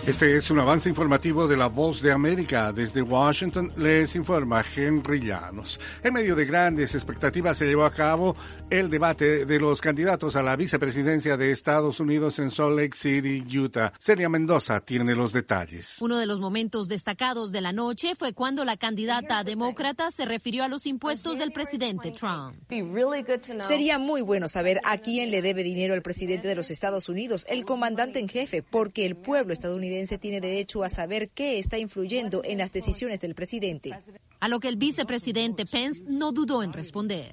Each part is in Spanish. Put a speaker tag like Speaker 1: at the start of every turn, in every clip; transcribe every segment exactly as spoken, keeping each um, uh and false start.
Speaker 1: Este es un avance informativo de La Voz de América. Desde Washington les informa Henry Llanos. En medio de grandes expectativas se llevó a cabo el debate de los candidatos a la vicepresidencia de Estados Unidos en Salt Lake City, Utah. Celia Mendoza tiene los detalles.
Speaker 2: Uno de los momentos destacados de la noche fue cuando la candidata demócrata se refirió a los impuestos del presidente Trump.
Speaker 3: Sería muy bueno saber a quién le debe dinero el presidente de los Estados Unidos, el comandante en jefe, porque el pueblo estadounidense tiene derecho a saber qué está influyendo en las decisiones del presidente.
Speaker 2: A lo que el vicepresidente Pence no dudó en responder.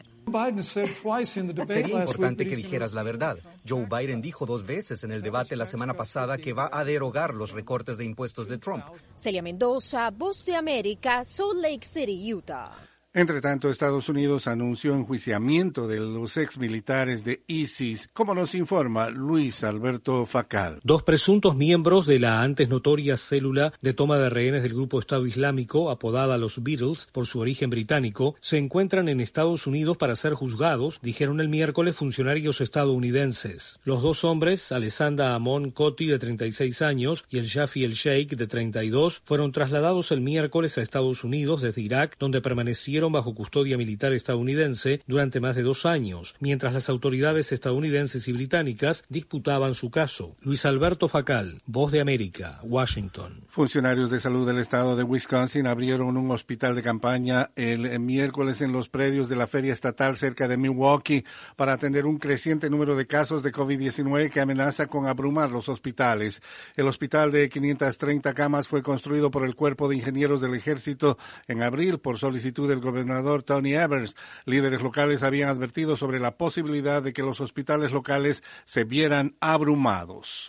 Speaker 4: Sería importante que dijeras la verdad. Joe Biden dijo dos veces en el debate la semana pasada que va a derogar los recortes de impuestos de Trump.
Speaker 5: Celia Mendoza, Voz de América, Salt Lake City, Utah.
Speaker 1: Entre tanto, Estados Unidos anunció enjuiciamiento de los exmilitares de ISIS, como nos informa Luis Alberto Facal.
Speaker 6: Dos presuntos miembros de la antes notoria célula de toma de rehenes del grupo Estado Islámico, apodada los Beatles por su origen británico, se encuentran en Estados Unidos para ser juzgados, dijeron el miércoles funcionarios estadounidenses. Los dos hombres, Alessandra Amon Koti, de treinta y seis años, y el Shafi el Sheikh, de treinta y dos, fueron trasladados el miércoles a Estados Unidos desde Irak, donde permanecieron bajo custodia militar estadounidense durante más de dos años, mientras las autoridades estadounidenses y británicas disputaban su caso. Luis Alberto Facal, Voz de América, Washington.
Speaker 1: Funcionarios de salud del estado de Wisconsin abrieron un hospital de campaña el miércoles en los predios de la feria estatal cerca de Milwaukee para atender un creciente número de casos de COVID diecinueve que amenaza con abrumar los hospitales. El hospital de quinientas treinta camas fue construido por el Cuerpo de Ingenieros del Ejército en abril por solicitud del gobernador gobernador Tony Evers. Líderes locales habían advertido sobre la posibilidad de que los hospitales locales se vieran abrumados.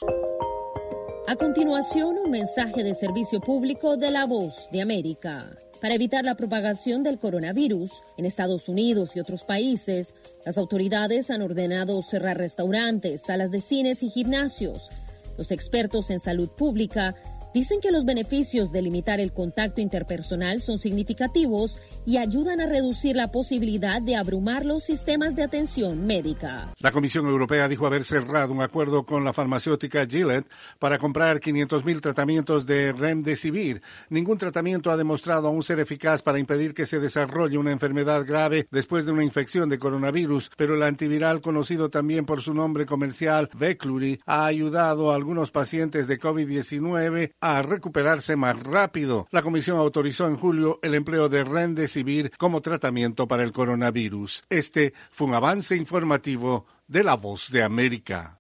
Speaker 7: A continuación, un mensaje de servicio público de La Voz de América. Para evitar la propagación del coronavirus en Estados Unidos y otros países, las autoridades han ordenado cerrar restaurantes, salas de cines y gimnasios. Los expertos en salud pública dicen que los beneficios de limitar el contacto interpersonal son significativos y ayudan a reducir la posibilidad de abrumar los sistemas de atención médica.
Speaker 1: La Comisión Europea dijo haber cerrado un acuerdo con la farmacéutica Gilead para comprar quinientos mil tratamientos de Remdesivir. Ningún tratamiento ha demostrado aún ser eficaz para impedir que se desarrolle una enfermedad grave después de una infección de coronavirus, pero el antiviral, conocido también por su nombre comercial Veklury, ha ayudado a algunos pacientes de COVID diecinueve a recuperarse más rápido. La Comisión autorizó en julio el empleo de Remdesivir como tratamiento para el coronavirus. Este fue un avance informativo de La Voz de América.